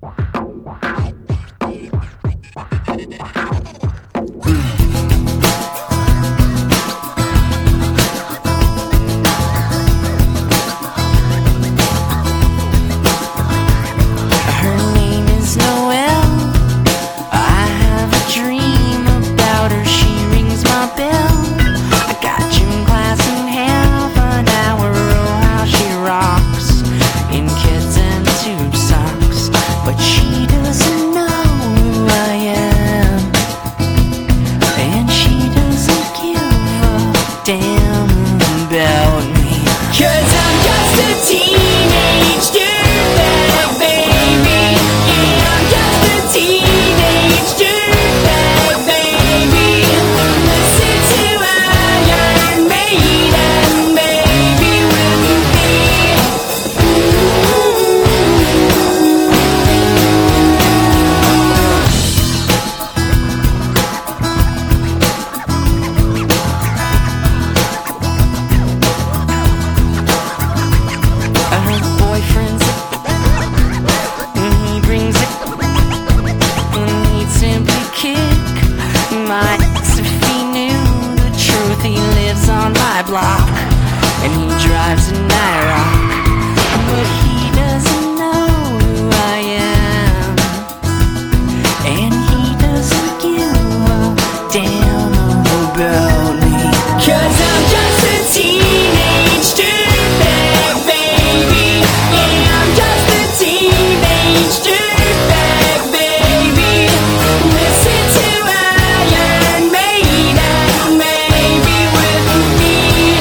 Block, and he drives a Nyrock, but he doesn't know who I am, and he doesn't give a damn about me, 'cause I'm just a teenage dirtbag baby. Yeah, I'm just a teenage dirtbag baby. Listen to Iron Maiden, maybe with me.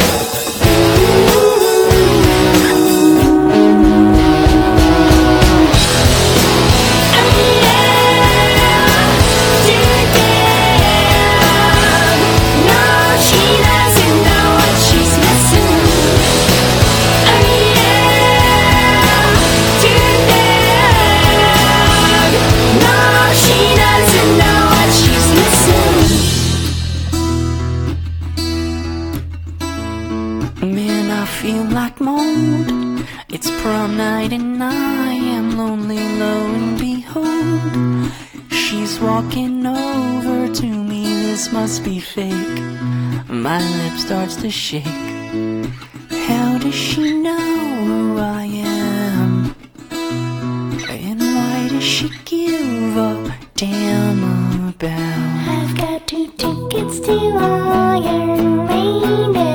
Man, I feel like mold. It's prom night and I am lonely, lo and behold, she's walking over to me. This must be fake. My lip starts to shake. How does she know who I am? And why does she give a damn about? I've got 2 tickets to Iron Maiden.